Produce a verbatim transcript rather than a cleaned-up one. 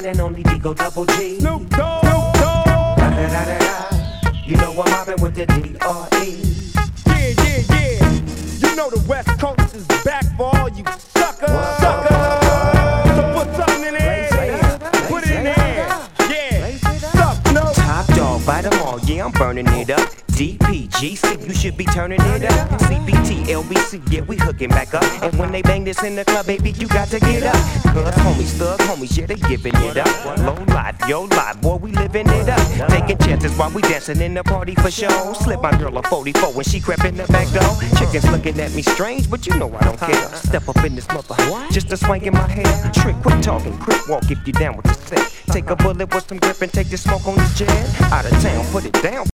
one and only Digo Double G. Snoop Dogg. Snoop Dogg. Da, da, da, da, da. You know I'm mobbing with the D R E. Yeah, yeah, yeah. You know the West Coast is back for all you suckers. Whoa. Suckers. So put something in there. Put it in there. Yeah. Suck, no. Top dog, bite them all, yeah, I'm burning it up. D P G C, you should be turning it up. C B T, L B C, yeah, we hooking back up. And when they bang this in the club, baby, you got to get up. Cuz homies, thug homies, yeah, they giving it up. Low life, yo life, boy, we living it up. Taking chances while we dancing in the party for show. Slip my girl a forty-four when she crept in the back door. Chickens looking at me strange, but you know I don't care. Step up in this mother, just a swing in my hair. Trick, quit talking, grip walk if you down with the set. Take a bullet with some grip and take the smoke on the jet. Out of town, put it down.